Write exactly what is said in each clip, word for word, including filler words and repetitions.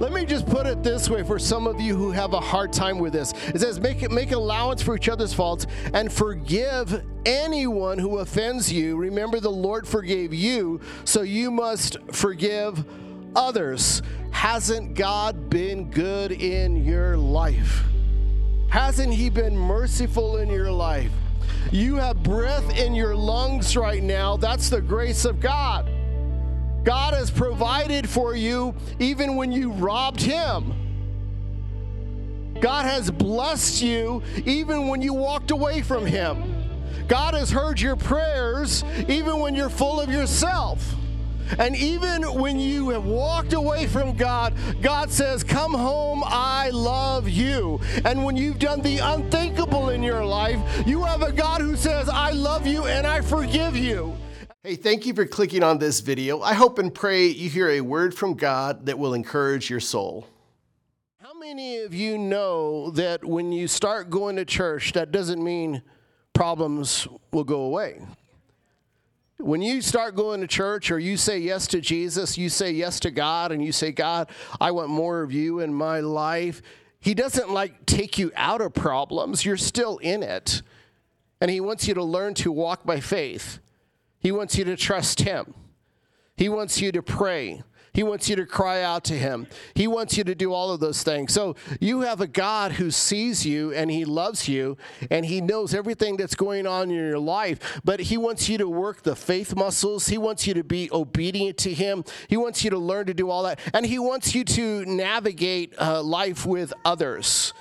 Let me just put it this way for some of you who have a hard time with this. It says, make, make allowance for each other's faults and forgive anyone who offends you. Remember, the Lord forgave you, so you must forgive others. Hasn't God been good in your life? Hasn't He been merciful in your life? You have breath in your lungs right now. That's the grace of God. God has provided for you even when you robbed Him. God has blessed you even when you walked away from Him. God has heard your prayers even when you're full of yourself. And even when you have walked away from God, God says, come home, I love you. And when you've done the unthinkable in your life, you have a God who says, I love you and I forgive you. Hey, thank you for clicking on this video. I hope and pray you hear a word from God that will encourage your soul. How many of you know that when you start going to church, that doesn't mean problems will go away? When you start going to church or you say yes to Jesus, you say yes to God, and you say, God, I want more of you in my life. He doesn't like take you out of problems. You're still in it. And He wants you to learn to walk by faith. He wants you to trust Him. He wants you to pray. He wants you to cry out to Him. He wants you to do all of those things. So you have a God who sees you and He loves you and He knows everything that's going on in your life, but He wants you to work the faith muscles. He wants you to be obedient to Him. He wants you to learn to do all that. And He wants you to navigate uh, life with others,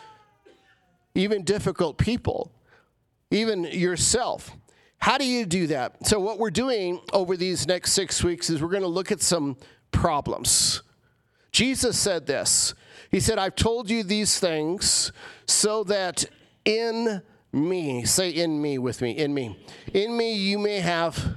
even difficult people, even yourself. How do you do that? So what we're doing over these next six weeks is we're going to look at some problems. Jesus said this. He said, I've told you these things so that in me, say in me with me, in me, in me you may have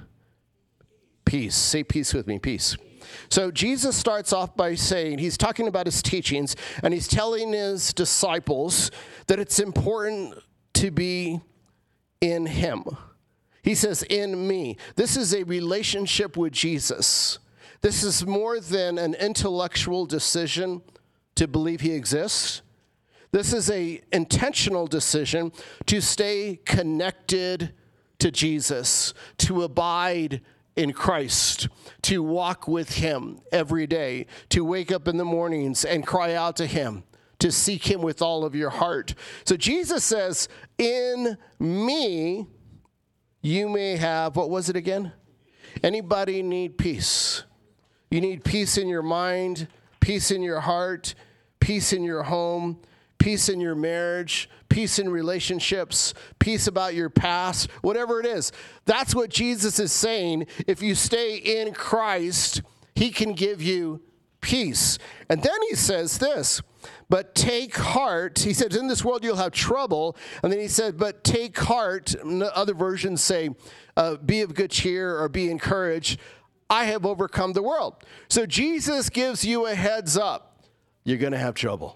peace. Say peace with me, peace. So Jesus starts off by saying, he's talking about his teachings, and he's telling his disciples that it's important to be in Him. He says, in me. This is a relationship with Jesus. This is more than an intellectual decision to believe He exists. This is an intentional decision to stay connected to Jesus, to abide in Christ, to walk with Him every day, to wake up in the mornings and cry out to Him, to seek Him with all of your heart. So Jesus says, in me, you may have, what was it again? Anybody need peace? You need peace in your mind, peace in your heart, peace in your home, peace in your marriage, peace in relationships, peace about your past, whatever it is. That's what Jesus is saying. If you stay in Christ, He can give you peace. And then He says this, but take heart. He says, in this world you'll have trouble. And then He said, but take heart. Other versions say, uh, be of good cheer or be encouraged. I have overcome the world. So Jesus gives you a heads up. You're going to have trouble.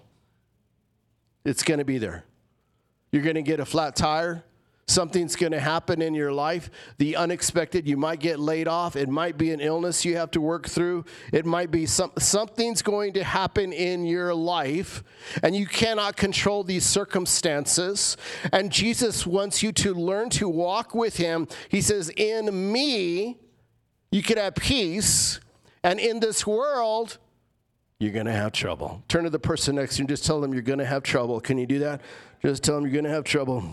It's going to be there. You're going to get a flat tire. Something's going to happen in your life. The unexpected. You might get laid off. It might be an illness you have to work through. It might be some, something's going to happen in your life, and you cannot control these circumstances. And Jesus wants you to learn to walk with Him. He says, in me, you can have peace, and in this world, you're going to have trouble. Turn to the person next to you and just tell them you're going to have trouble. Can you do that? Just tell them you're going to have trouble.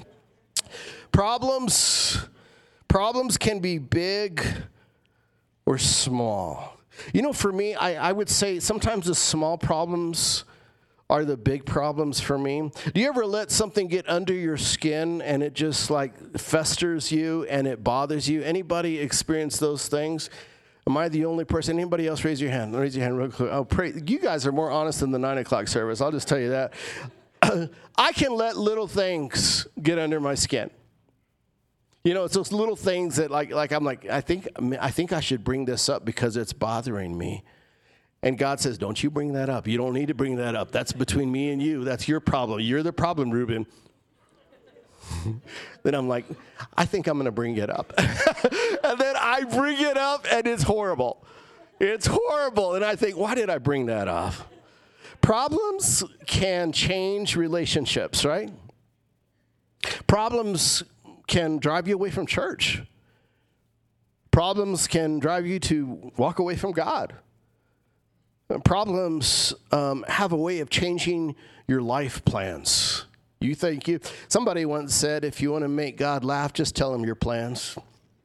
Problems, problems can be big or small. You know, for me, I, I would say sometimes the small problems are the big problems for me. Do you ever let something get under your skin and it just like festers you and it bothers you? Anybody experience those things? Am I the only person? Anybody else raise your hand? Raise your hand real quick. I'll pray. You guys are more honest than the nine o'clock service. I'll just tell you that. I can let little things get under my skin. You know, it's those little things that like, like I'm like, I think, I think I should bring this up because it's bothering me. And God says, don't you bring that up. You don't need to bring that up. That's between me and you. That's your problem. You're the problem, Reuben. Then I'm like, I think I'm going to bring it up. And then I bring it up, and it's horrible. It's horrible. And I think, why did I bring that up? Problems can change relationships, right? Problems can drive you away from church. Problems can drive you to walk away from God. Problems um, have a way of changing your life plans. You think you, somebody once said, if you want to make God laugh, just tell him your plans.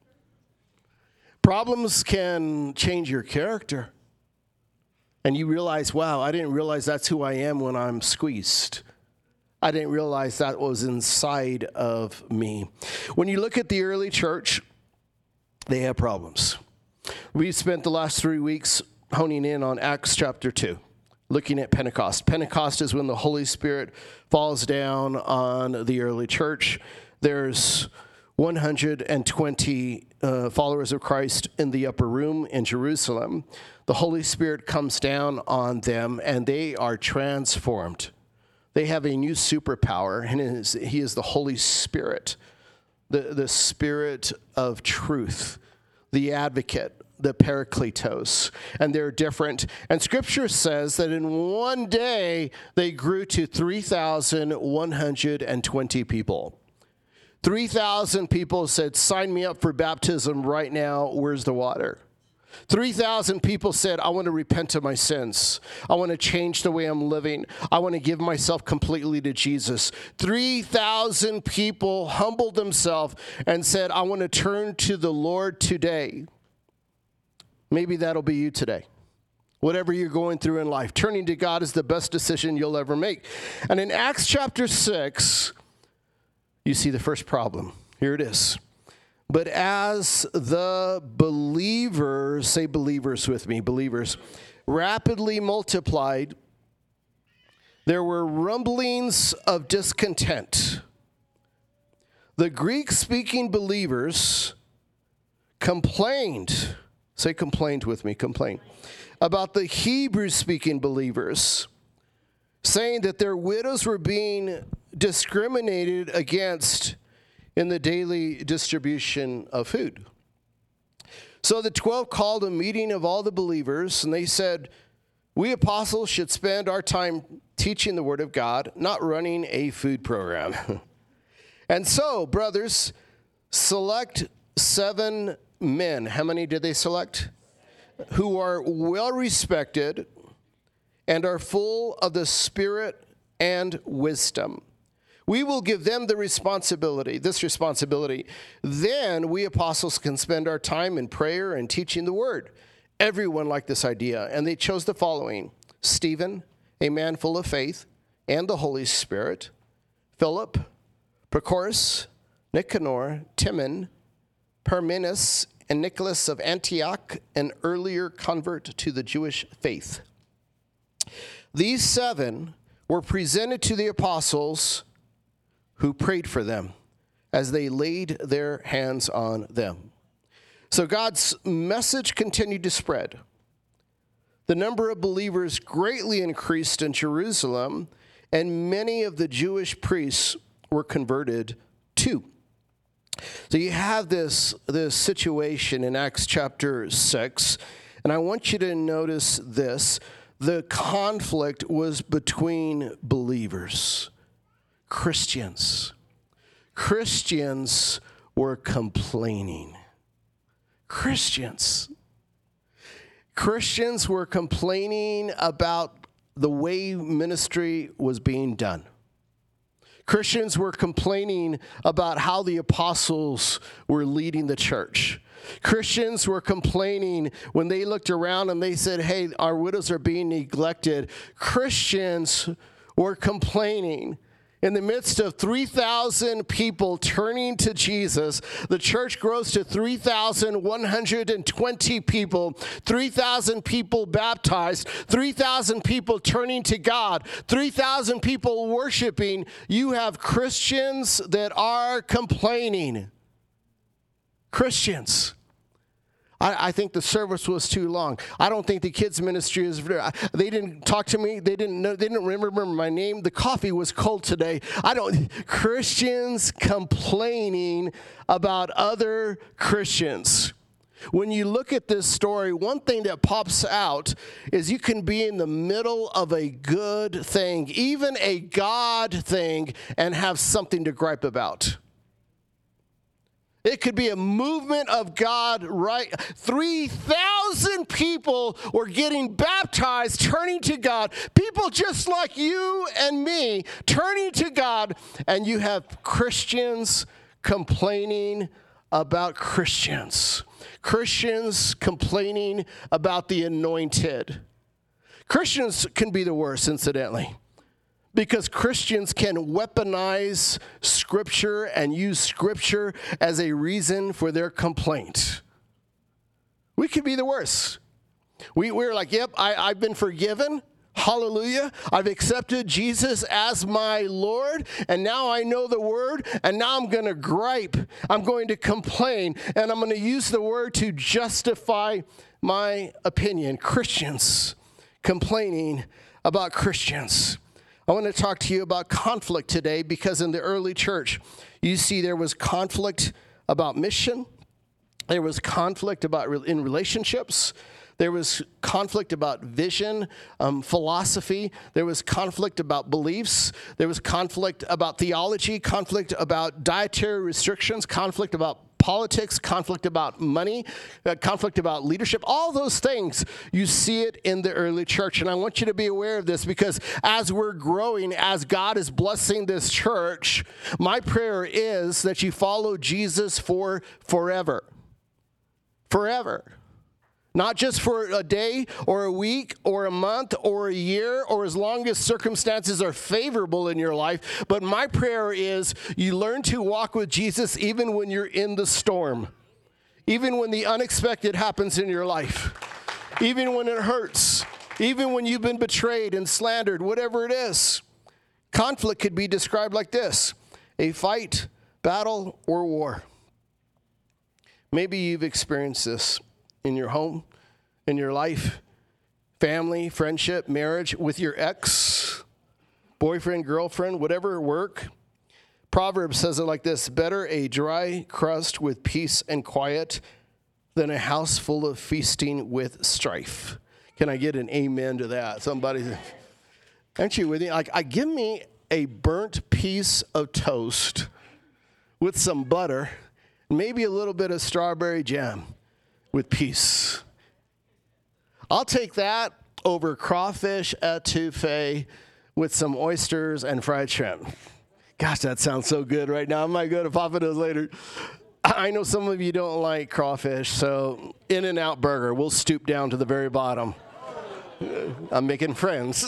Problems can change your character. And you realize, wow, I didn't realize that's who I am when I'm squeezed. I didn't realize that was inside of me. When you look at the early church, they have problems. We've spent the last three weeks honing in on Acts chapter two, looking at Pentecost. Pentecost is when the Holy Spirit falls down on the early church. There's one hundred twenty uh, followers of Christ in the upper room in Jerusalem. The Holy Spirit comes down on them, and they are transformed. They have a new superpower, and it is, he is the Holy Spirit, the, the Spirit of truth, the advocate, the Parakletos, and they're different. And Scripture says that in one day, they grew to three thousand one hundred twenty people. three thousand people said, sign me up for baptism right now. Where's the water? three thousand people said, I want to repent of my sins. I want to change the way I'm living. I want to give myself completely to Jesus. three thousand people humbled themselves and said, I want to turn to the Lord today. Maybe that'll be you today. Whatever you're going through in life, turning to God is the best decision you'll ever make. And in Acts chapter six, you see the first problem. Here it is. But as the believers, say believers with me, believers, rapidly multiplied, there were rumblings of discontent. The Greek-speaking believers complained, say complained with me, complained, about the Hebrew-speaking believers, saying that their widows were being discriminated against in the daily distribution of food. So the twelve called a meeting of all the believers, and they said, we apostles should spend our time teaching the word of God, not running a food program. And so, brothers, select seven men. How many did they select? Who are well respected and are full of the Spirit and wisdom. We will give them the responsibility, this responsibility. Then we apostles can spend our time in prayer and teaching the word. Everyone liked this idea, and they chose the following: Stephen, a man full of faith and the Holy Spirit; Philip, Prochorus, Nicanor, Timon, Parmenas, and Nicholas of Antioch, an earlier convert to the Jewish faith. These seven were presented to the apostles, who prayed for them as they laid their hands on them. So God's message continued to spread. The number of believers greatly increased in Jerusalem, and many of the Jewish priests were converted too. So you have this, this situation in Acts chapter six, and I want you to notice this. The conflict was between believers. Christians. Christians were complaining. Christians. Christians were complaining about the way ministry was being done. Christians were complaining about how the apostles were leading the church. Christians were complaining when they looked around and they said, hey, our widows are being neglected. Christians were complaining. In the midst of three thousand people turning to Jesus, the church grows to three thousand one hundred twenty people, three thousand people baptized, three thousand people turning to God, three thousand people worshiping. You have Christians that are complaining. Christians. I, I think the service was too long. I don't think the kids' ministry is. They didn't talk to me. They didn't know. They didn't remember my name. The coffee was cold today. I don't. Christians complaining about other Christians. When you look at this story, one thing that pops out is you can be in the middle of a good thing, even a God thing, and have something to gripe about. It could be a movement of God, right? three thousand people were getting baptized, turning to God. People just like you and me turning to God. And you have Christians complaining about Christians. Christians complaining about the anointed. Christians can be the worst, incidentally. Because Christians can weaponize Scripture and use Scripture as a reason for their complaint. We could be the worst. We, we're like, yep, I, I've been forgiven. Hallelujah. I've accepted Jesus as my Lord, and now I know the Word, and now I'm going to gripe. I'm going to complain, and I'm going to use the Word to justify my opinion. Christians complaining about Christians. I want to talk to you about conflict today because in the early church, you see there was conflict about mission. There was conflict about re- in relationships. There was conflict about vision, um, philosophy. There was conflict about beliefs. There was conflict about theology, conflict about dietary restrictions, conflict about politics, conflict about money, uh, conflict about leadership. All those things, you see it in the early church. And I want you to be aware of this because as we're growing, as God is blessing this church, my prayer is that you follow Jesus for forever. Forever. Not just for a day or a week or a month or a year or as long as circumstances are favorable in your life. But my prayer is you learn to walk with Jesus even when you're in the storm. Even when the unexpected happens in your life. Even when it hurts. Even when you've been betrayed and slandered, whatever it is. Conflict could be described like this: a fight, battle, or war. Maybe you've experienced this in your home, in your life, family, friendship, marriage, with your ex, boyfriend, girlfriend, whatever, work. Proverbs says it like this: better a dry crust with peace and quiet than a house full of feasting with strife. Can I get an amen to that? Somebody, aren't you with me? Like, I give me a burnt piece of toast with some butter, maybe a little bit of strawberry jam. With peace. I'll take that over crawfish etouffee with some oysters and fried shrimp. Gosh, that sounds so good right now. I might go to Papa Do's later. I know some of you don't like crawfish, so In-N-Out Burger, we'll stoop down to the very bottom. I'm making friends.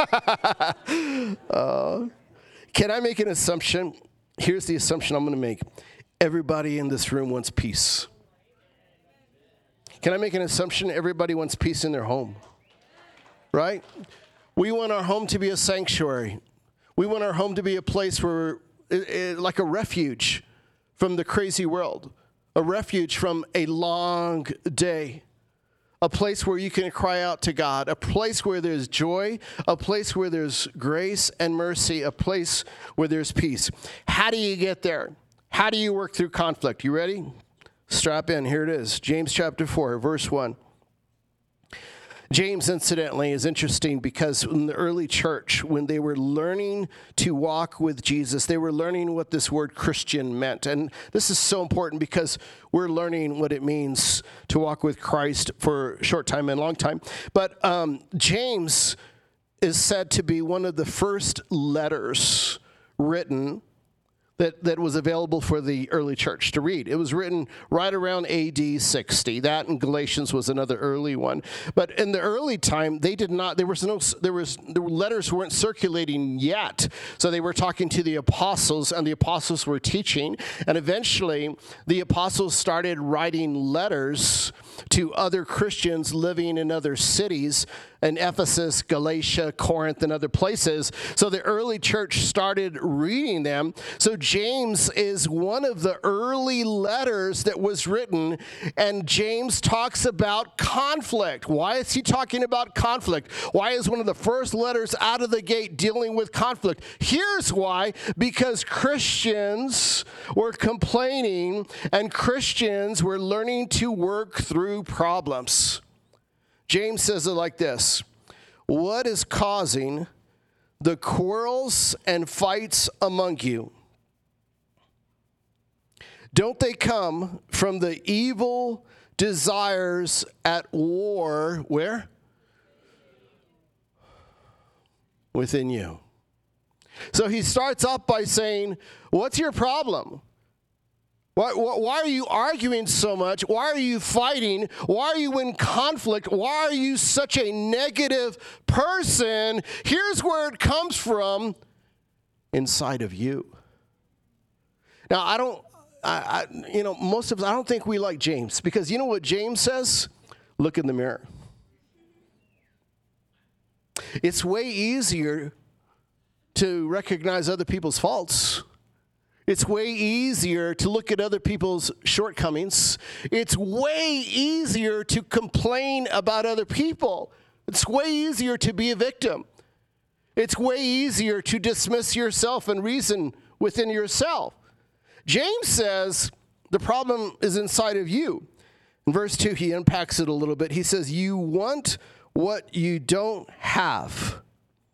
uh, can I make an assumption? Here's the assumption I'm going to make. Everybody in this room wants peace. Can I make an assumption? Everybody wants peace in their home, right? We want our home to be a sanctuary. We want our home to be a place where, it, it, like a refuge from the crazy world, a refuge from a long day, a place where you can cry out to God, a place where there's joy, a place where there's grace and mercy, a place where there's peace. How do you get there? How do you work through conflict? You ready? Strap in. Here it is. James chapter four, verse one. James, incidentally, is interesting because in the early church, when they were learning to walk with Jesus, they were learning what this word Christian meant. And this is so important because we're learning what it means to walk with Christ for a short time and long time. But um, James is said to be one of the first letters written That, that was available for the early church to read. It was written right around A D sixty. That and Galatians was another early one. But in the early time, they did not, there was no, there was, the letters weren't circulating yet. So they were talking to the apostles, and the apostles were teaching. And eventually, the apostles started writing letters to other Christians living in other cities in Ephesus, Galatia, Corinth, and other places. So the early church started reading them. So James is one of the early letters that was written, and James talks about conflict. Why is he talking about conflict? Why is one of the first letters out of the gate dealing with conflict? Here's why: because Christians were complaining and Christians were learning to work through problems. James says it like this: what is causing the quarrels and fights among you? Don't they come from the evil desires at war, where? Within you. So he starts off by saying, what's your problem? Why, why are you arguing so much? Why are you fighting? Why are you in conflict? Why are you such a negative person? Here's where it comes from: inside of you. Now, I don't, I, I, you know, most of us, I don't think we like James, because you know what James says? Look in the mirror. It's way easier to recognize other people's faults. It's way easier to look at other people's shortcomings. It's way easier to complain about other people. It's way easier to be a victim. It's way easier to dismiss yourself and reason within yourself. James says the problem is inside of you. In verse two, he unpacks it a little bit. He says, you want what you don't have,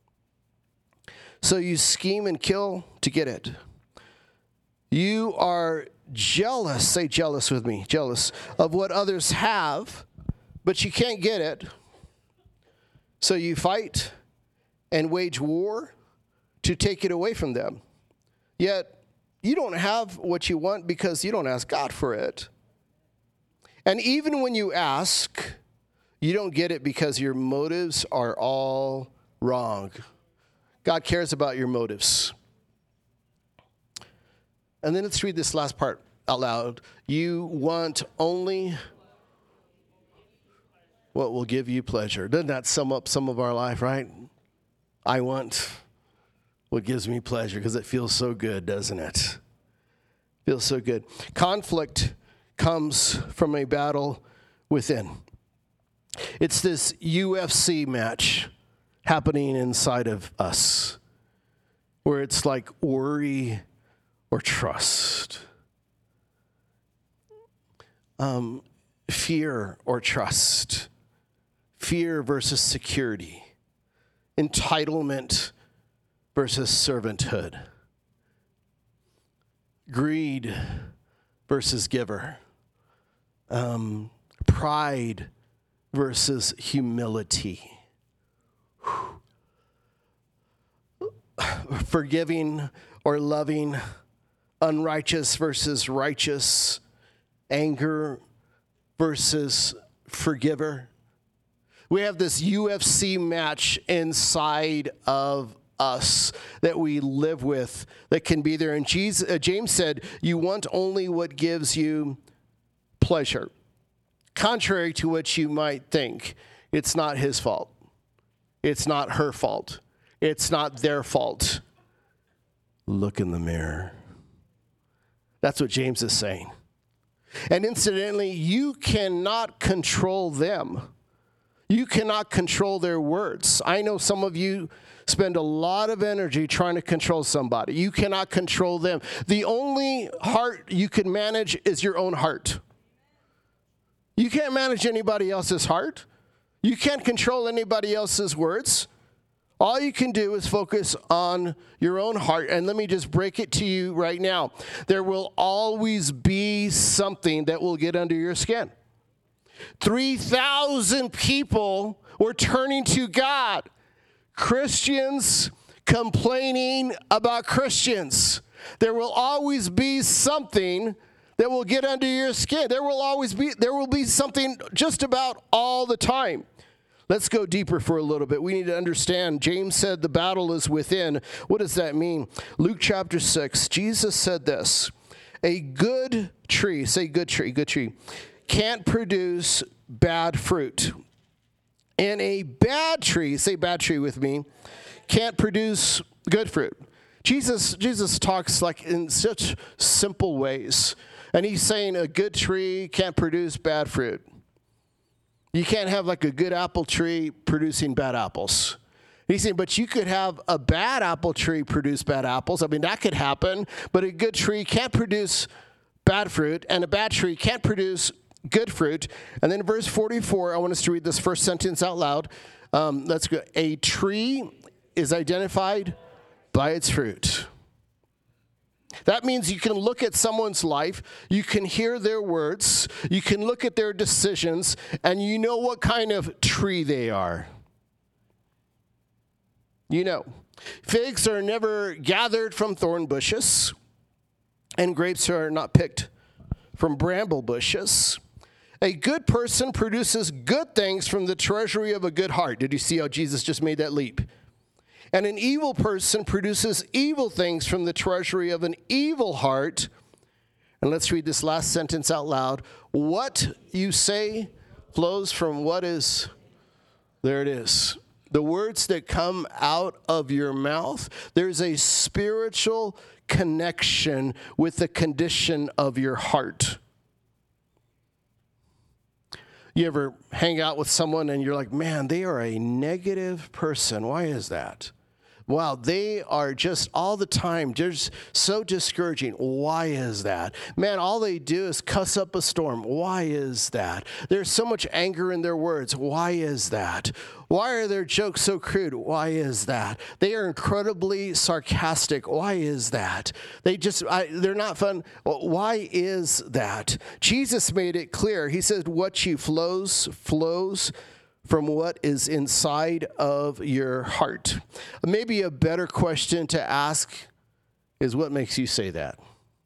so you scheme and kill to get it. You are jealous, say jealous with me, jealous of what others have, but you can't get it. So you fight and wage war to take it away from them. Yet you don't have what you want because you don't ask God for it. And even when you ask, you don't get it because your motives are all wrong. God cares about your motives. And then let's read this last part out loud. You want only what will give you pleasure. Doesn't that sum up some of our life, right? I want what gives me pleasure because it feels so good, doesn't it? Feels so good. Conflict comes from a battle within. It's this U F C match happening inside of us, where it's like worry or trust, um, fear or trust, fear versus security, entitlement versus servanthood, greed versus giver, um, pride versus humility, forgiving or loving, unrighteous versus righteous, anger versus forgiver. We have this U F C match inside of us that we live with that can be there. And Jesus, uh, James said, you want only what gives you pleasure. Contrary to what you might think, it's not his fault. It's not her fault. It's not their fault. Look in the mirror. That's what James is saying. And incidentally, you cannot control them. You cannot control their words. I know some of you spend a lot of energy trying to control somebody. You cannot control them. The only heart you can manage is your own heart. You can't manage anybody else's heart. You can't control anybody else's words. All you can do is focus on your own heart. And let me just break it to you right now. There will always be something that will get under your skin. three thousand people were turning to God. Christians complaining about Christians. There will always be something that will get under your skin. There will always be, there will be something just about all the time. Let's go deeper for a little bit. We need to understand. James said the battle is within. What does that mean? Luke chapter six, Jesus said this: a good tree, say good tree, good tree, can't produce bad fruit. And a bad tree, say bad tree with me, can't produce good fruit. Jesus, Jesus talks like in such simple ways. And he's saying a good tree can't produce bad fruit. You can't have like a good apple tree producing bad apples. He's saying, but you could have a bad apple tree produce bad apples. I mean, that could happen. But a good tree can't produce bad fruit, and a bad tree can't produce good fruit. And then verse forty-four, I want us to read this first sentence out loud. Um, let's go. A tree is identified by its fruit. That means you can look at someone's life, you can hear their words, you can look at their decisions, and you know what kind of tree they are. You know, figs are never gathered from thorn bushes, and grapes are not picked from bramble bushes. A good person produces good things from the treasury of a good heart. Did you see how Jesus just made that leap? And an evil person produces evil things from the treasury of an evil heart. And let's read this last sentence out loud. What you say flows from what is, there it is. The words that come out of your mouth, there's a spiritual connection with the condition of your heart. You ever hang out with someone and you're like, man, they are a negative person. Why is that? Wow, they are just all the time just so discouraging. Why is that? Man, all they do is cuss up a storm. Why is that? There's so much anger in their words. Why is that? Why are their jokes so crude? Why is that? They are incredibly sarcastic. Why is that? They just, I, they're not fun. Why is that? Jesus made it clear. He said, what you flows, flows from what is inside of your heart. Maybe a better question to ask is, what makes you say that?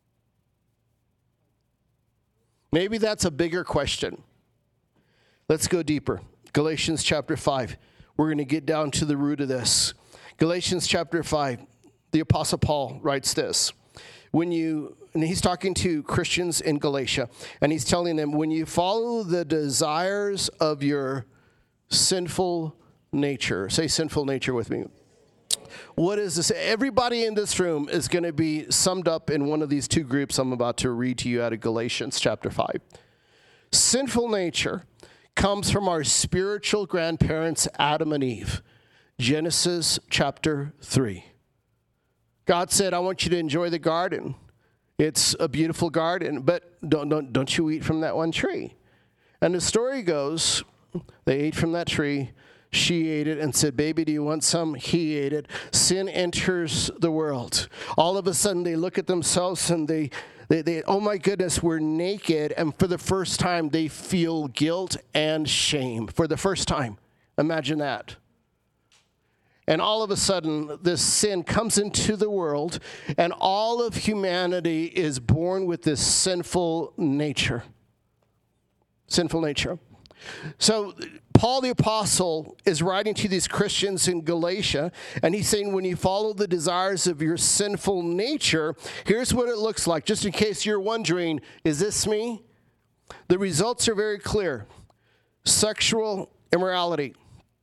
Maybe that's a bigger question. Let's go deeper. Galatians chapter five. We're going to get down to the root of this. Galatians chapter five, the Apostle Paul writes this. When you, and he's talking to Christians in Galatia, and he's telling them, when you follow the desires of your sinful nature. Say sinful nature with me. What is this? Everybody in this room is going to be summed up in one of these two groups I'm about to read to you out of Galatians chapter five. Sinful nature comes from our spiritual grandparents, Adam and Eve. Genesis chapter three. God said, I want you to enjoy the garden. It's a beautiful garden, but don't, don't, don't you eat from that one tree. And the story goes, they ate from that tree. She ate it and said, baby, do you want some? He ate it. Sin enters the world. All of a sudden, they look at themselves and they, they, they, oh my goodness, we're naked. And for the first time, they feel guilt and shame. For the first time. Imagine that. And all of a sudden, this sin comes into the world, and all of humanity is born with this sinful nature. Sinful nature. So Paul the Apostle is writing to these Christians in Galatia, and he's saying, when you follow the desires of your sinful nature, here's what it looks like. Just in case you're wondering, is this me? The results are very clear. Sexual immorality.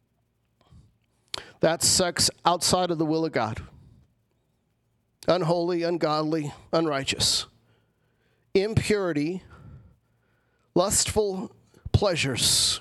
That's sex outside of the will of God. Unholy, ungodly, unrighteous. Impurity, lustful pleasures.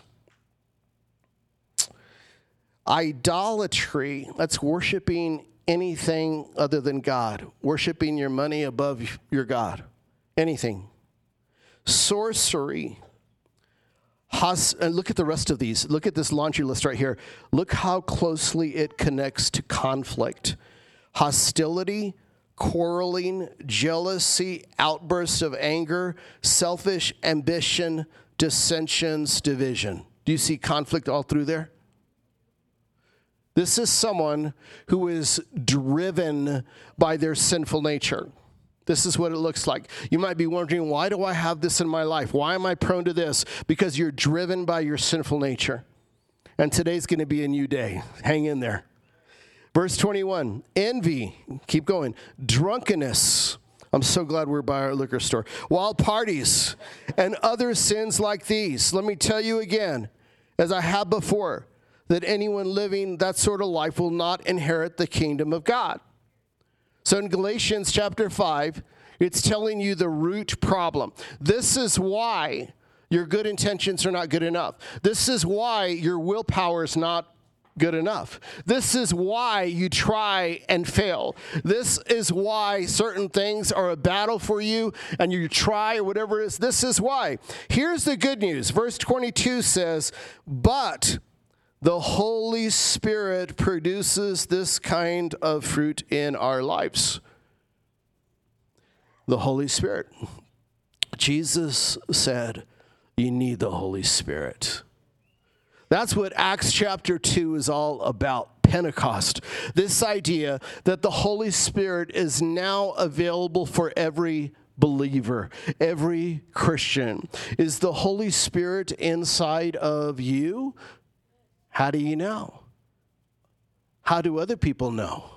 Idolatry, that's worshiping anything other than God. Worshiping your money above your God. Anything. Sorcery. Hos- and look at the rest of these. Look at this laundry list right here. Look how closely it connects to conflict. Hostility, quarreling, jealousy, outbursts of anger, selfish ambition, dissensions, division. Do you see conflict all through there? This is someone who is driven by their sinful nature. This is what it looks like. You might be wondering, why do I have this in my life? Why am I prone to this? Because you're driven by your sinful nature. And today's going to be a new day. Hang in there. Verse twenty-one, envy. Keep going. Drunkenness. I'm so glad we're by our liquor store. Wild parties and other sins like these. Let me tell you again, as I have before, that anyone living that sort of life will not inherit the kingdom of God. So in Galatians chapter five, it's telling you the root problem. This is why your good intentions are not good enough. This is why your willpower is not good enough. This is why you try and fail. This is why certain things are a battle for you and you try or whatever it is. This is why. Here's the good news. Verse twenty-two says, but the Holy Spirit produces this kind of fruit in our lives. The Holy Spirit. Jesus said, you need the Holy Spirit. That's what Acts chapter two is all about, Pentecost. This idea that the Holy Spirit is now available for every believer, every Christian. Is the Holy Spirit inside of you? How do you know? How do other people know?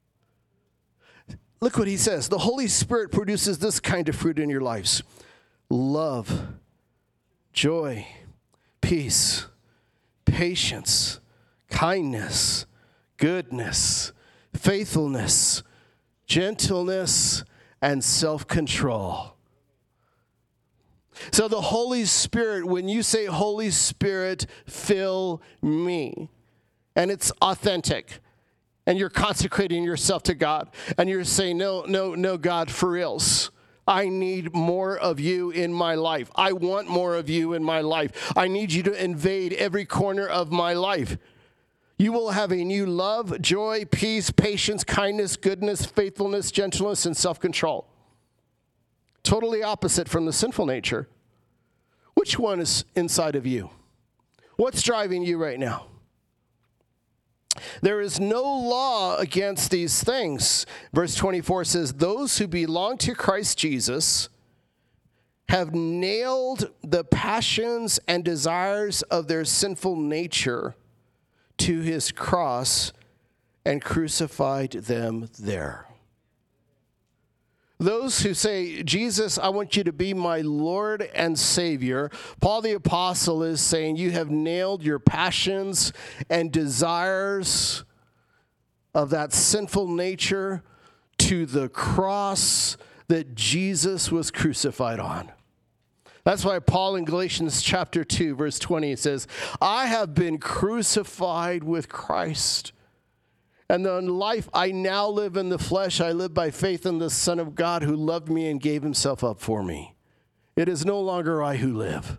Look what he says. The Holy Spirit produces this kind of fruit in your lives. Love, joy, peace, patience, kindness, goodness, faithfulness, gentleness, and self-control. So the Holy Spirit, when you say, Holy Spirit, fill me, and it's authentic, and you're consecrating yourself to God, and you're saying, no, no, no, God, for reals. I need more of you in my life. I want more of you in my life. I need you to invade every corner of my life. You will have a new love, joy, peace, patience, kindness, goodness, faithfulness, gentleness, and self-control. Totally opposite from the sinful nature. Which one is inside of you? What's driving you right now? There is no law against these things. Verse twenty-four says, those who belong to Christ Jesus have nailed the passions and desires of their sinful nature to his cross and crucified them there. Those who say, Jesus, I want you to be my Lord and Savior. Paul the Apostle is saying you have nailed your passions and desires of that sinful nature to the cross that Jesus was crucified on. That's why Paul in Galatians chapter two, verse twenty says, I have been crucified with Christ. And the life I now live in the flesh, I live by faith in the Son of God who loved me and gave himself up for me. It is no longer I who live.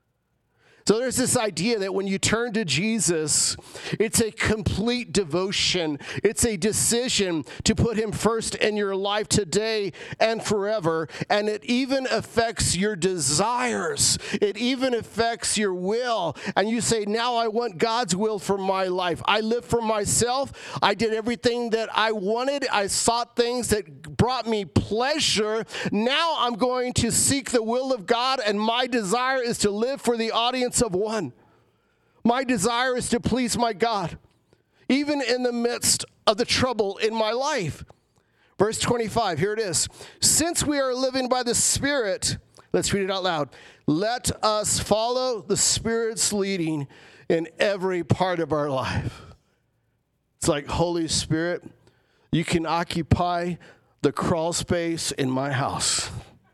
So there's this idea that when you turn to Jesus, it's a complete devotion. It's a decision to put him first in your life today and forever. And it even affects your desires. It even affects your will. And you say, now I want God's will for my life. I live for myself. I did everything that I wanted. I sought things that brought me pleasure. Now I'm going to seek the will of God, and my desire is to live for the audience of one. My desire is to please my God, even in the midst of the trouble in my life. Verse twenty-five, here it is. Since we are living by the Spirit, let's read it out loud. Let us follow the Spirit's leading in every part of our life. It's like, Holy Spirit, you can occupy the crawl space in my house,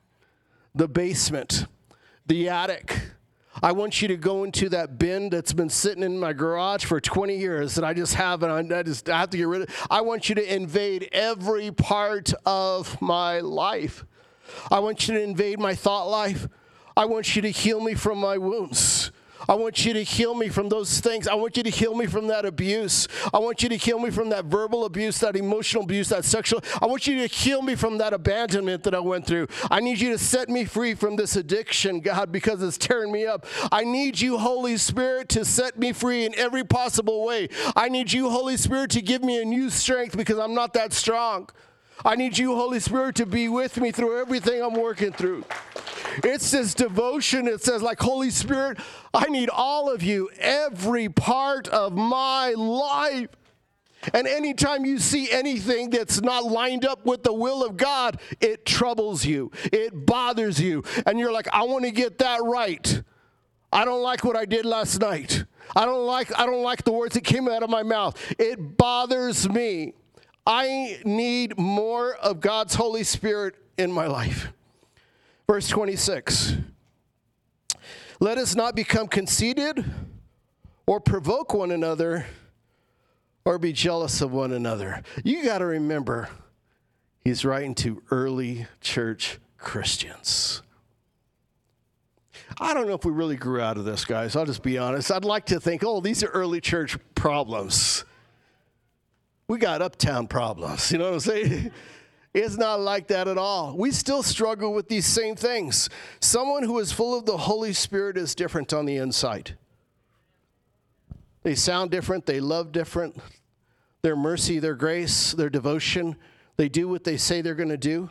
the basement, the attic. I want you to go into that bin that's been sitting in my garage for twenty years that I just have, and I just I have to get rid of it. I want you to invade every part of my life. I want you to invade my thought life. I want you to heal me from my wounds. I want you to heal me from those things. I want you to heal me from that abuse. I want you to heal me from that verbal abuse, that emotional abuse, that sexual. I want you to heal me from that abandonment that I went through. I need you to set me free from this addiction, God, because it's tearing me up. I need you, Holy Spirit, to set me free in every possible way. I need you, Holy Spirit, to give me a new strength because I'm not that strong. I need you, Holy Spirit, to be with me through everything I'm working through. It's this devotion. It says, like, Holy Spirit, I need all of you, every part of my life. And anytime you see anything that's not lined up with the will of God, it troubles you. It bothers you. And you're like, I want to get that right. I don't like what I did last night. I don't like, I don't like the words that came out of my mouth. It bothers me. I need more of God's Holy Spirit in my life. Verse twenty-six. Let us not become conceited or provoke one another or be jealous of one another. You got to remember, he's writing to early church Christians. I don't know if we really grew out of this, guys. I'll just be honest. I'd like to think, oh, these are early church problems. We got uptown problems. You know what I'm saying? It's not like that at all. We still struggle with these same things. Someone who is full of the Holy Spirit is different on the inside. They sound different. They love different. Their mercy, their grace, their devotion, they do what they say they're going to do.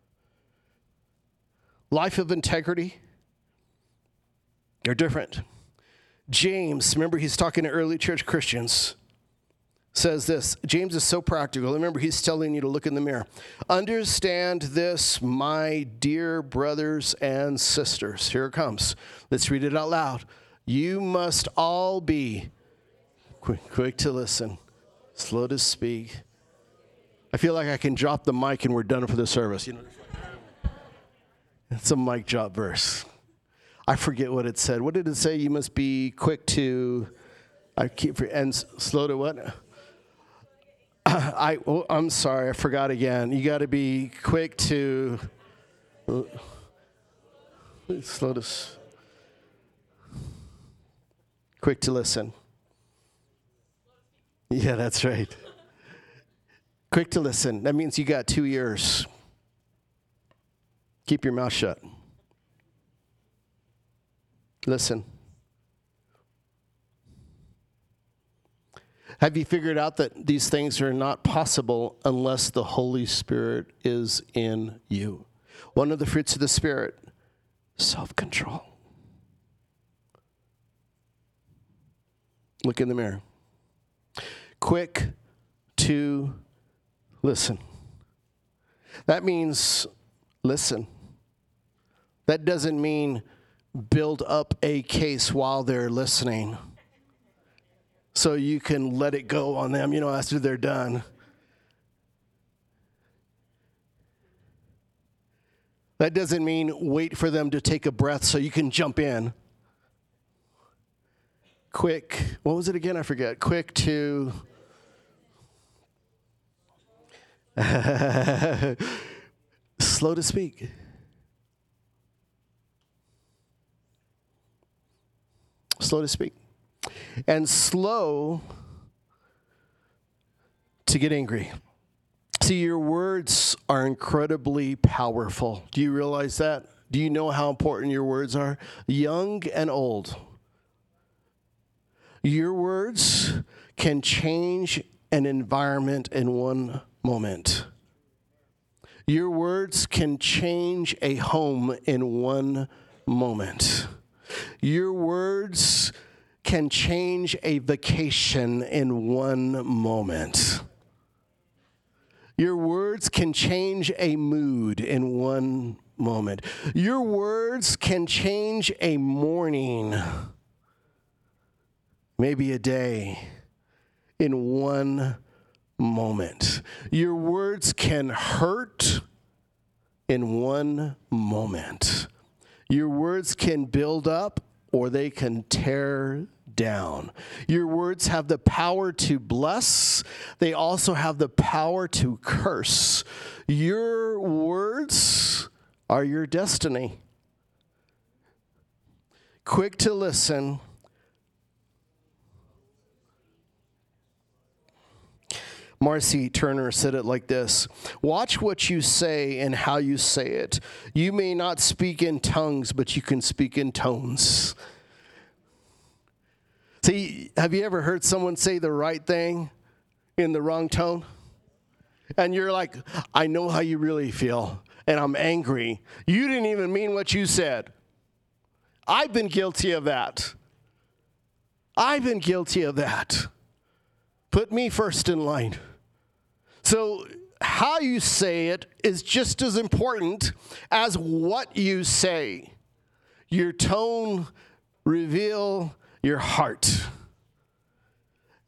Life of integrity. They're different. James, remember he's talking to early church Christians, says this. James is so practical. Remember, he's telling you to look in the mirror. Understand this, my dear brothers and sisters. Here it comes. Let's read it out loud. You must all be quick, quick to listen, slow to speak. I feel like I can drop the mic and we're done for the service. You know, it's a mic drop verse. I forget what it said. What did it say? You must be quick to, I keep and slow to what? I oh, I'm sorry, I forgot again. You got to be quick to slow to quick to listen. Yeah, that's right. Quick to listen. That means you got two ears. Keep your mouth shut. Listen. Have you figured out that these things are not possible unless the Holy Spirit is in you? One of the fruits of the Spirit, self-control. Look in the mirror. Quick to listen. That means listen. That doesn't mean build up a case while they're listening so you can let it go on them, you know, after they're done. That doesn't mean wait for them to take a breath so you can jump in. Quick, what was it again? I forget. Quick to slow to speak. Slow to speak. And slow to get angry. See, your words are incredibly powerful. Do you realize that? Do you know how important your words are? Young and old. Your words can change an environment in one moment. Your words can change a home in one moment. Your words can change a vacation in one moment. Your words can change a mood in one moment. Your words can change a morning, maybe a day, in one moment. Your words can hurt in one moment. Your words can build up or they can tear down. Your words have the power to bless. They also have the power to curse. Your words are your destiny. Quick to listen. Marcy Turner said it like this: watch what you say and how you say it. You may not speak in tongues, but you can speak in tones. See, have you ever heard someone say the right thing in the wrong tone? And you're like, I know how you really feel, and I'm angry. You didn't even mean what you said. I've been guilty of that. I've been guilty of that. Put me first in line. So how you say it is just as important as what you say. Your tone reveal your heart.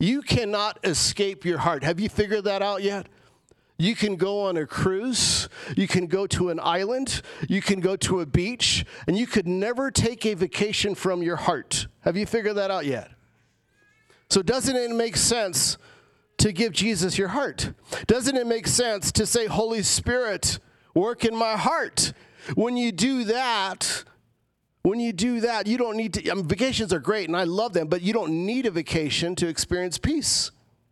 You cannot escape your heart. Have you figured that out yet? You can go on a cruise, you can go to an island, you can go to a beach, and you could never take a vacation from your heart. Have you figured that out yet? So doesn't it make sense to give Jesus your heart? Doesn't it make sense to say, Holy Spirit, work in my heart? When you do that, when you do that, you don't need to, I mean, vacations are great and I love them, but you don't need a vacation to experience peace.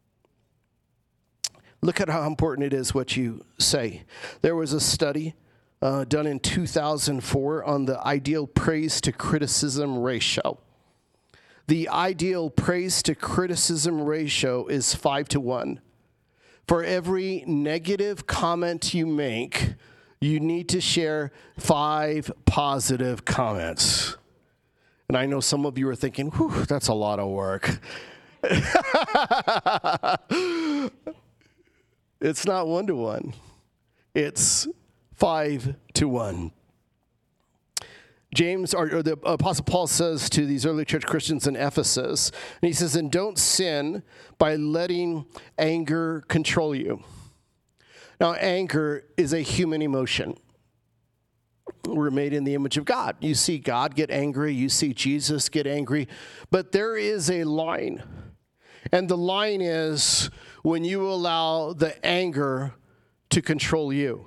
Look at how important it is what you say. There was a study uh, done in two thousand four on the ideal praise to criticism ratio. The ideal praise to criticism ratio is five to one. For every negative comment you make, you need to share five positive comments. And I know some of you are thinking, whew, that's a lot of work. It's not one to one. It's five to one. James, or, or the Apostle Paul says to these early church Christians in Ephesus, and he says, and don't sin by letting anger control you. Now, anger is a human emotion. We're made in the image of God. You see God get angry. You see Jesus get angry. But there is a line. And the line is when you allow the anger to control you.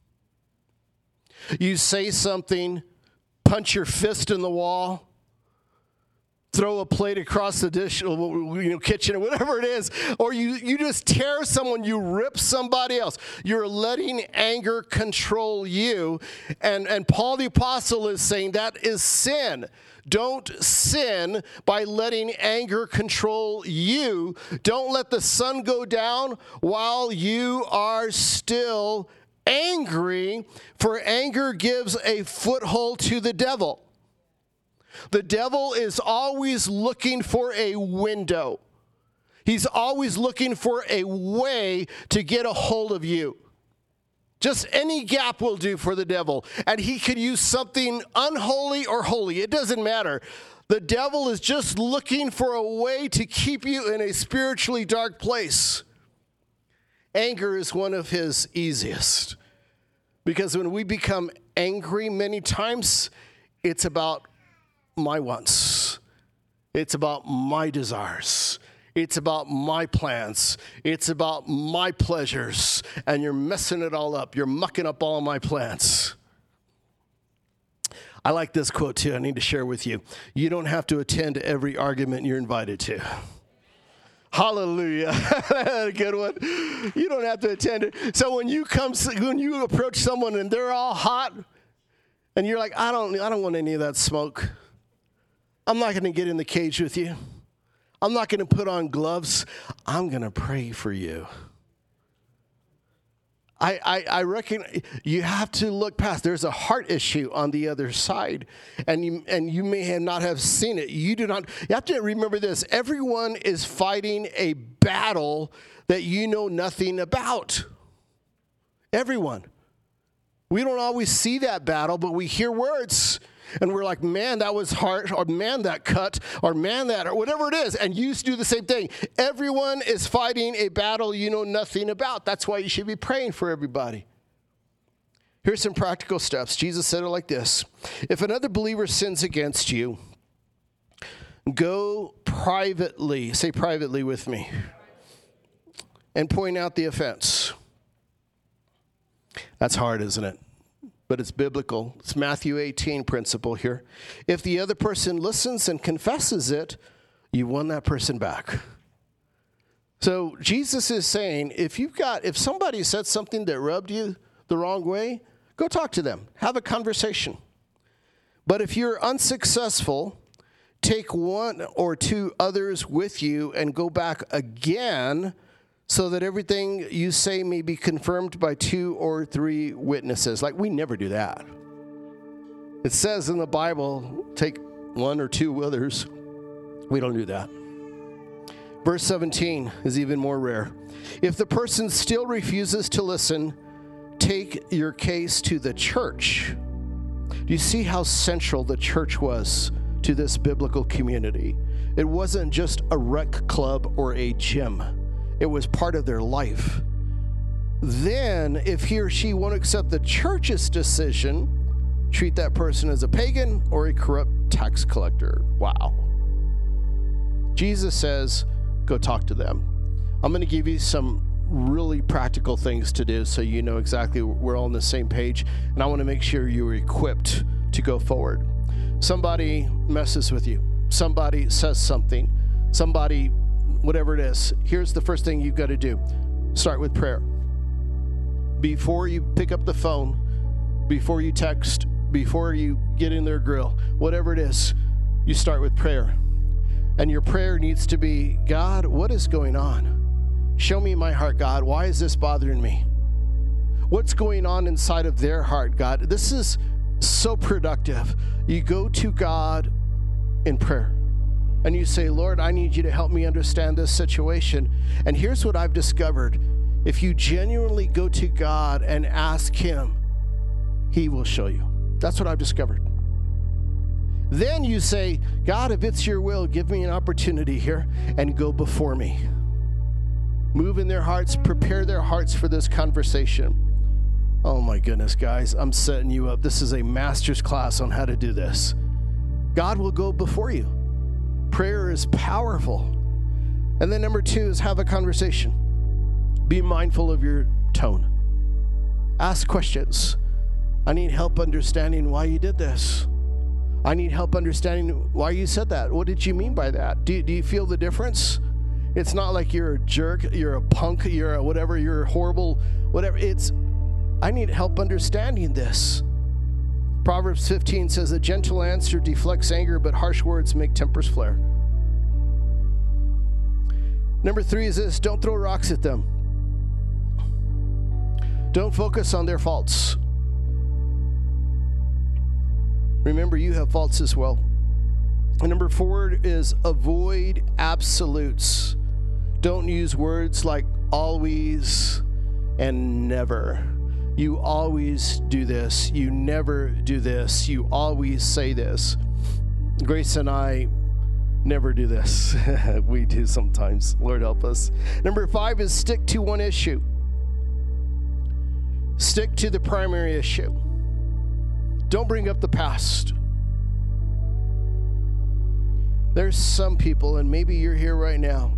You say something, punch your fist in the wall, throw a plate across the dish, you know, kitchen, or whatever it is, or you, you just tear someone, you rip somebody else. You're letting anger control you. And, and Paul the Apostle is saying that is sin. Don't sin by letting anger control you. Don't let the sun go down while you are still angry, for anger gives a foothold to the devil. The devil is always looking for a window. He's always looking for a way to get a hold of you. Just any gap will do for the devil. And he could use something unholy or holy. It doesn't matter. The devil is just looking for a way to keep you in a spiritually dark place. Anger is one of his easiest. Because when we become angry many times, it's about my wants. It's about my desires. It's about my plans. It's about my pleasures. And you're messing it all up. You're mucking up all of my plans. I like this quote too. I need to share with you. You don't have to attend every argument you're invited to. Hallelujah. Good one. You don't have to attend it. So when you come, when you approach someone and they're all hot, and you're like, I don't, I don't want any of that smoke. I'm not going to get in the cage with you. I'm not going to put on gloves. I'm going to pray for you. I, I, I reckon you have to look past. There's a heart issue on the other side, and you, and you may have not have seen it. You do not. You have to remember this. Everyone is fighting a battle that you know nothing about. Everyone. We don't always see that battle, but we hear words. And we're like, man, that was hard, or man, that cut, or man, that, or whatever it is. And you do the same thing. Everyone is fighting a battle you know nothing about. That's why you should be praying for everybody. Here's some practical steps. Jesus said it like this. If another believer sins against you, go privately, say privately with me, and point out the offense. That's hard, isn't it? But it's biblical. It's Matthew eighteen principle here. If the other person listens and confesses it, you won that person back. So Jesus is saying, if you've got, if somebody said something that rubbed you the wrong way, go talk to them. Have a conversation. But if you're unsuccessful, take one or two others with you and go back again, so that everything you say may be confirmed by two or three witnesses. Like, we never do that. It says in the Bible, take one or two others. We don't do that. Verse seventeen is even more rare. If the person still refuses to listen, take your case to the church. Do you see how central the church was to this biblical community? It wasn't just a rec club or a gym. It was part of their life. Then, if he or she won't accept the church's decision, treat that person as a pagan or a corrupt tax collector. Wow. Jesus says, go talk to them. I'm going to give you some really practical things to do so you know exactly we're all on the same page, and I want to make sure you're equipped to go forward. Somebody messes with you. Somebody says something. Somebody, whatever it is. Here's the first thing you've got to do. Start with prayer. Before you pick up the phone, before you text, before you get in their grill, whatever it is, you start with prayer. And your prayer needs to be, God, what is going on? Show me my heart, God. Why is this bothering me? What's going on inside of their heart, God? This is so productive. You go to God in prayer and you say, Lord, I need you to help me understand this situation. And here's what I've discovered. If you genuinely go to God and ask him, he will show you. That's what I've discovered. Then you say, God, if it's your will, give me an opportunity here and go before me. Move in their hearts, prepare their hearts for this conversation. Oh my goodness, guys, I'm setting you up. This is a master's class on how to do this. God will go before you. Prayer is powerful. And then number two is have a conversation. Be mindful of your tone. Ask questions. I need help understanding why you did this. I need help understanding why you said that. What did you mean by that? Do, do you feel the difference? It's not like you're a jerk, you're a punk, you're a whatever, you're horrible, whatever. It's, I need help understanding this. Proverbs fifteen says, a gentle answer deflects anger, but harsh words make tempers flare. Number three is this, don't throw rocks at them. Don't focus on their faults. Remember, you have faults as well. And number four is avoid absolutes. Don't use words like always and never. You always do this. You never do this. You always say this. Grace and I never do this. We do sometimes. Lord help us. Number five is stick to one issue. Stick to the primary issue. Don't bring up the past. There's some people, and maybe you're here right now,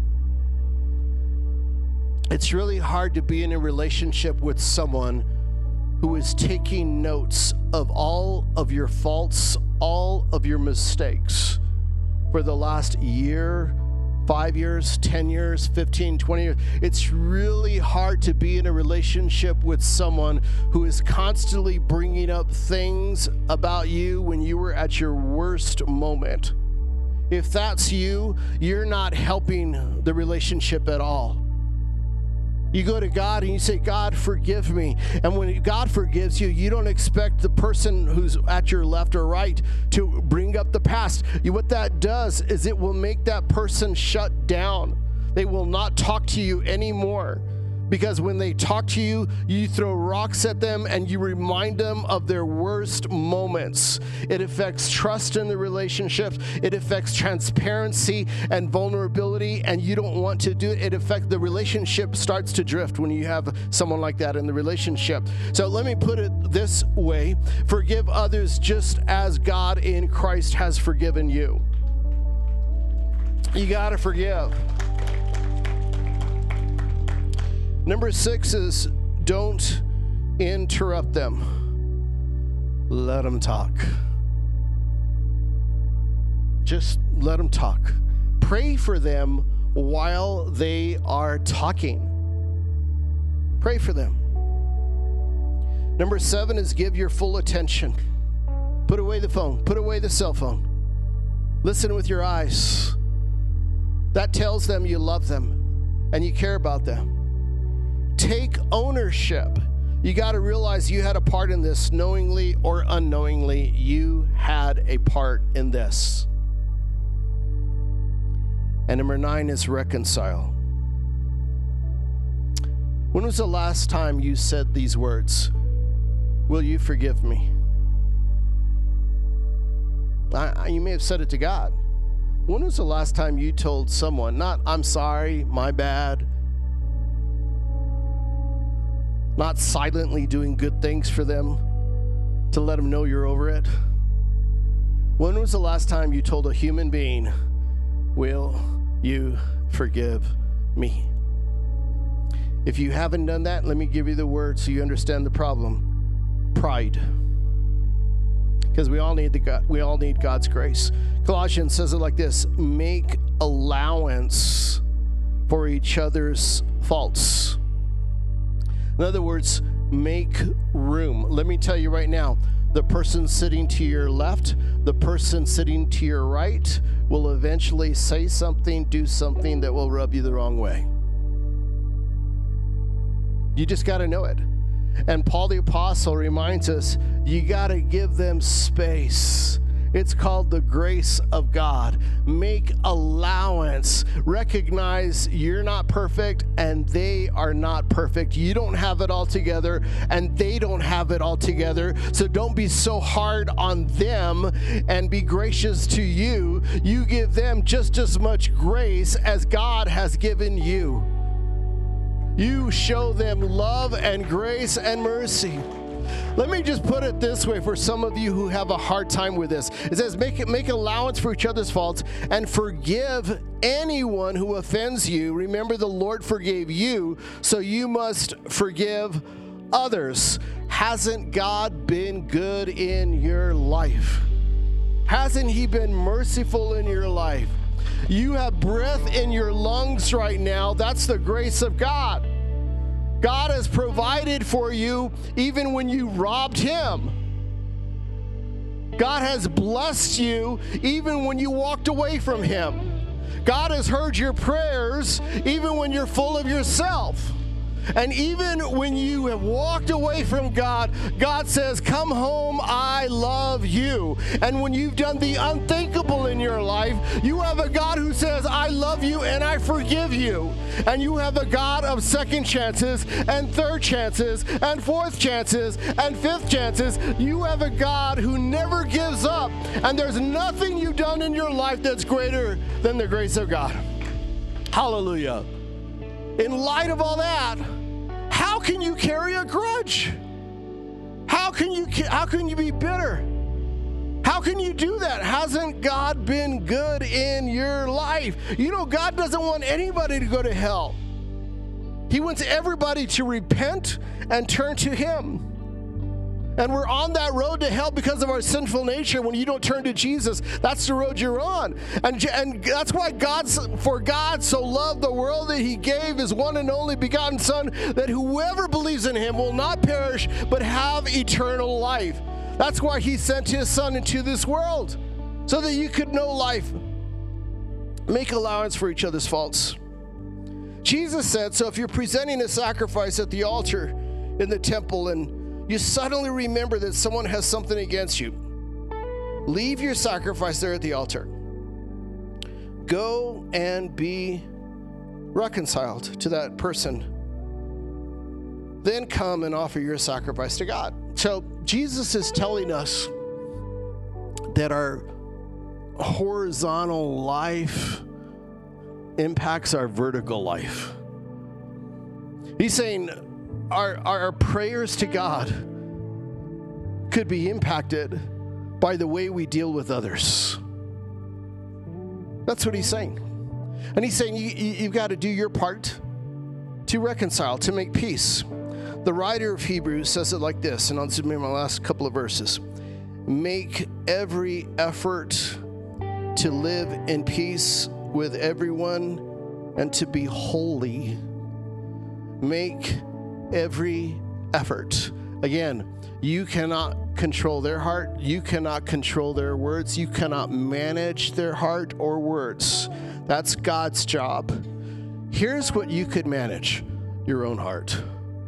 it's really hard to be in a relationship with someone who is taking notes of all of your faults, all of your mistakes for the last year, five years, ten years, fifteen, twenty years. It's really hard to be in a relationship with someone who is constantly bringing up things about you when you were at your worst moment. If that's you, you're not helping the relationship at all. You go to God and you say, God, forgive me. And when God forgives you, you don't expect the person who's at your left or right to bring up the past. You, what that does is it will make that person shut down. They will not talk to you anymore. Because when they talk to you, you throw rocks at them and you remind them of their worst moments. It affects trust in the relationships. It affects transparency and vulnerability, and you don't want to do it. It affects the relationship starts to drift when you have someone like that in the relationship. So let me put it this way. Forgive others just as God in Christ has forgiven you. You got to forgive. Number six is don't interrupt them. Let them talk. Just let them talk. Pray for them while they are talking. Pray for them. Number seven is give your full attention. Put away the phone. Put away the cell phone. Listen with your eyes. That tells them you love them and you care about them. Take ownership. You got to realize you had a part in this, knowingly or unknowingly. You had a part in this. And number nine is reconcile. When was the last time you said these words? Will you forgive me? I, I, you may have said it to God, When was the last time you told someone, not I'm sorry, my bad, not silently doing good things for them to let them know you're over it? When was the last time you told a human being, will you forgive me? If you haven't done that, let me give you the word so you understand the problem. Pride. Because we all need the God, we all need God's grace. Colossians says it like this: make allowance for each other's faults. In other words, make room. Let me tell you right now, the person sitting to your left, the person sitting to your right will eventually say something, do something that will rub you the wrong way. You just got to know it. And Paul the Apostle reminds us, you got to give them space. It's called the grace of God. Make allowance. Recognize you're not perfect and they are not perfect. You don't have it all together and they don't have it all together. So don't be so hard on them and be gracious to you. You give them just as much grace as God has given you. You show them love and grace and mercy. Let me just put it this way for some of you who have a hard time with this. It says, make, make allowance for each other's faults and forgive anyone who offends you. Remember, the Lord forgave you, so you must forgive others. Hasn't God been good in your life? Hasn't He been merciful in your life? You have breath in your lungs right now. That's the grace of God. God has provided for you even when you robbed Him. God has blessed you even when you walked away from Him. God has heard your prayers even when you're full of yourself. And even when you have walked away from God, God says, come home, I love you. And when you've done the unthinkable in your life, you have a God who says, I love you and I forgive you. And you have a God of second chances and third chances and fourth chances and fifth chances. You have a God who never gives up. And there's nothing you've done in your life that's greater than the grace of God. Hallelujah. In light of all that, how can you carry a grudge? How can you how can you be bitter? How can you do that? Hasn't God been good in your life? You know, God doesn't want anybody to go to hell. He wants everybody to repent and turn to Him. And we're on that road to hell because of our sinful nature. When you don't turn to Jesus, that's the road you're on. And, and that's why God, for God so loved the world that He gave His one and only begotten Son, that whoever believes in Him will not perish, but have eternal life. That's why He sent His Son into this world, so that you could know life. Make allowance for each other's faults. Jesus said, so if you're presenting a sacrifice at the altar in the temple and you suddenly remember that someone has something against you, leave your sacrifice there at the altar. Go and be reconciled to that person. Then come and offer your sacrifice to God. So Jesus is telling us that our horizontal life impacts our vertical life. He's saying, Our, our prayers to God could be impacted by the way we deal with others. That's what He's saying. And He's saying you, you, you've got to do your part to reconcile, to make peace. The writer of Hebrews says it like this, and I'll zoom in my last couple of verses. Make every effort to live in peace with everyone and to be holy. Make every effort. Again, you cannot control their heart. You cannot control their words. You cannot manage their heart or words. That's God's job. Here's what you could manage: your own heart.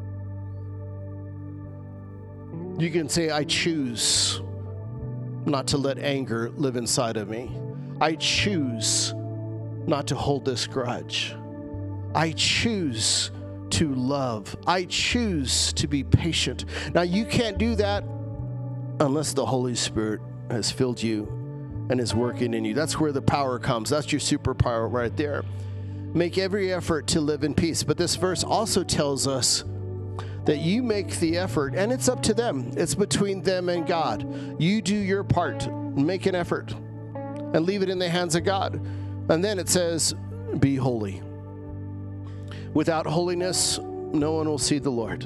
You can say, I choose not to let anger live inside of me. I choose not to hold this grudge. I choose to love. I choose to be patient. Now, you can't do that unless the Holy Spirit has filled you and is working in you. That's where the power comes. That's your superpower right there. Make every effort to live in peace. But this verse also tells us that you make the effort, and it's up to them. It's between them and God. You do your part, make an effort, and leave it in the hands of God. And then it says, be holy. Without holiness, no one will see the Lord.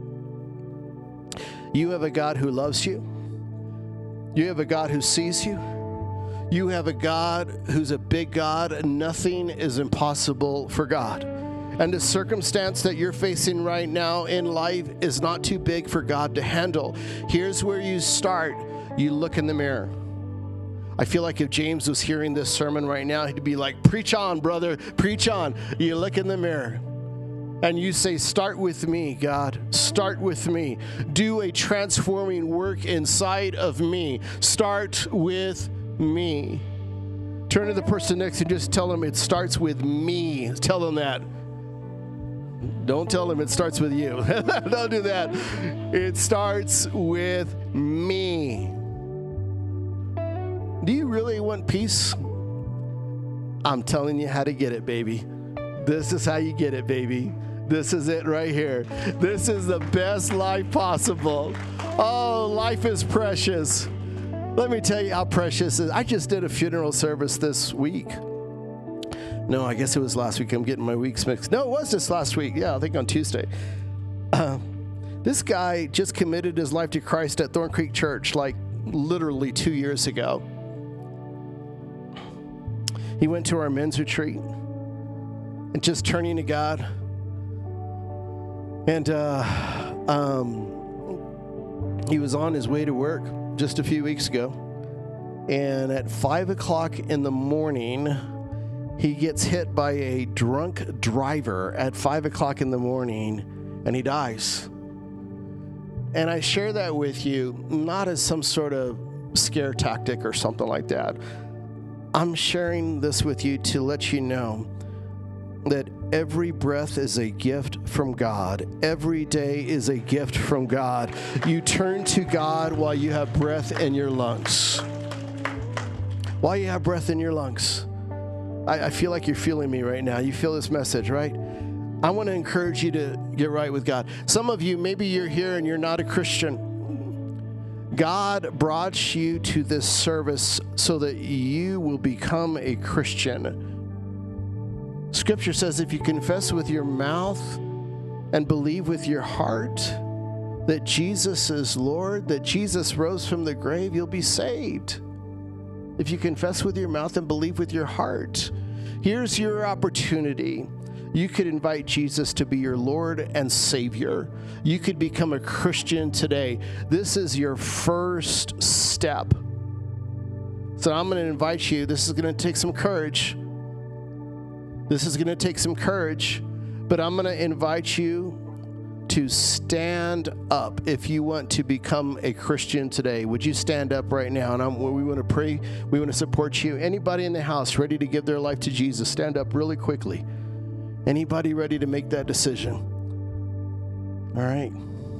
You have a God who loves you. You have a God who sees you. You have a God who's a big God, and nothing is impossible for God. And the circumstance that you're facing right now in life is not too big for God to handle. Here's where you start. You look in the mirror. I feel like if James was hearing this sermon right now, he'd be like, preach on, brother, preach on. You look in the mirror and you say, start with me, God. Start with me. Do a transforming work inside of me. Start with me. Turn to the person next to you and just tell them it starts with me. Tell them that. Don't tell them it starts with you. Don't do that. It starts with me. Do you really want peace? I'm telling you how to get it, baby. This is how you get it, baby. This is it right here. This is the best life possible. Oh, life is precious. Let me tell you how precious it is. I just did a funeral service this week. No, I guess it was last week. I'm getting my weeks mixed. No, it was just last week. Yeah, I think on Tuesday. Uh, this guy just committed his life to Christ at Thorn Creek Church like literally two years ago. He went to our men's retreat and just turning to God. And uh, um, he was on his way to work just a few weeks ago. And at five o'clock in the morning, he gets hit by a drunk driver at five o'clock in the morning, and he dies. And I share that with you, not as some sort of scare tactic or something like that. I'm sharing this with you to let you know that every breath is a gift from God. Every day is a gift from God. You turn to God while you have breath in your lungs. While you have breath in your lungs. I, I feel like you're feeling me right now. You feel this message, right? I want to encourage you to get right with God. Some of you, maybe you're here and you're not a Christian. God brought you to this service so that you will become a Christian. Scripture says if you confess with your mouth and believe with your heart that Jesus is Lord, that Jesus rose from the grave, you'll be saved. If you confess with your mouth and believe with your heart, here's your opportunity. You could invite Jesus to be your Lord and Savior. You could become a Christian today. This is your first step. So I'm going to invite you. This is going to take some courage. This is going to take some courage, but I'm going to invite you to stand up if you want to become a Christian today. Would you stand up right now? And I'm, we want to pray. We want to support you. Anybody in the house ready to give their life to Jesus, stand up really quickly. Anybody ready to make that decision? All right.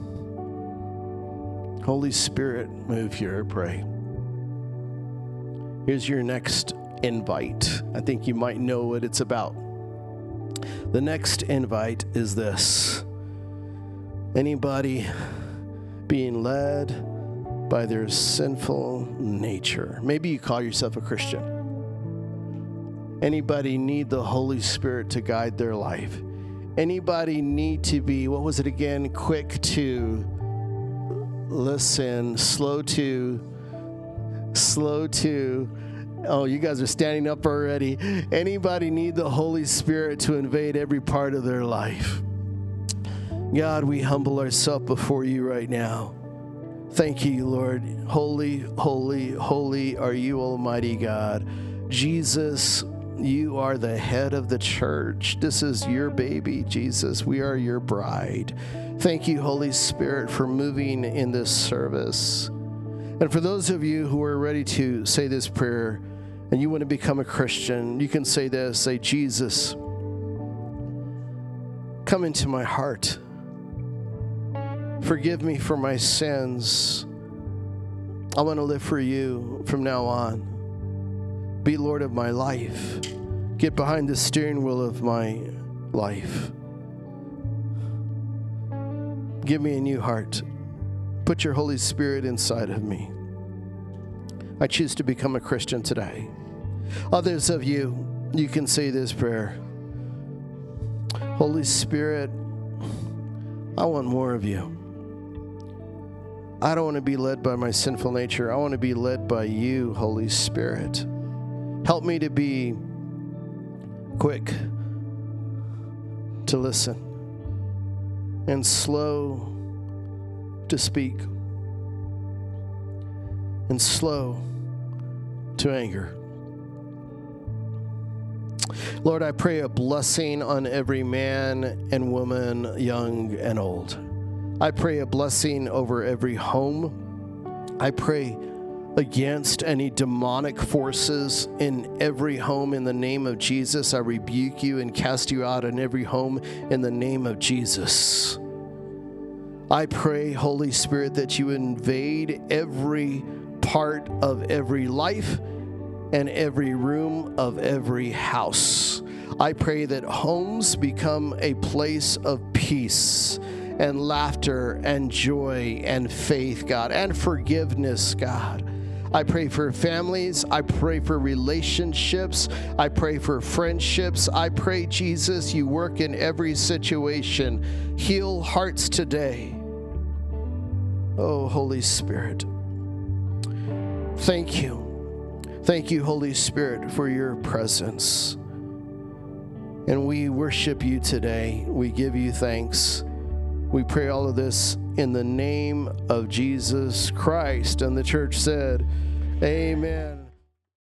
Holy Spirit, move here, I pray. Here's your next invite. I think you might know what it's about. The next invite is this. Anybody being led by their sinful nature. Maybe you call yourself a Christian. Anybody need the Holy Spirit to guide their life? Anybody need to be, what was it again? Quick to listen, slow to, slow to, oh, you guys are standing up already. Anybody need the Holy Spirit to invade every part of their life? God, we humble ourselves before you right now. Thank you, Lord. Holy, holy, holy are you, Almighty God. Jesus, you are the head of the church. This is your baby, Jesus. We are your bride. Thank you, Holy Spirit, for moving in this service. And for those of you who are ready to say this prayer and you want to become a Christian, you can say this, say, Jesus, come into my heart. Forgive me for my sins. I want to live for you from now on. Be Lord of my life. Get behind the steering wheel of my life. Give me a new heart. Put your Holy Spirit inside of me. I choose to become a Christian today. Others of you, you can say this prayer. Holy Spirit, I want more of you. I don't want to be led by my sinful nature. I want to be led by you, Holy Spirit. Help me to be quick to listen and slow to speak and slow to anger. Lord, I pray a blessing on every man and woman, young and old. I pray a blessing over every home. I pray against any demonic forces in every home in the name of Jesus. I rebuke you and cast you out in every home in the name of Jesus. I pray, Holy Spirit, that you invade every part of every life and every room of every house. I pray that homes become a place of peace and laughter and joy and faith, God, and forgiveness, God. I pray for families. I pray for relationships. I pray for friendships. I pray, Jesus, you work in every situation. Heal hearts today. Oh, Holy Spirit, thank you. Thank you, Holy Spirit, for your presence. And we worship you today. We give you thanks. We pray all of this in the name of Jesus Christ. And the church said, amen.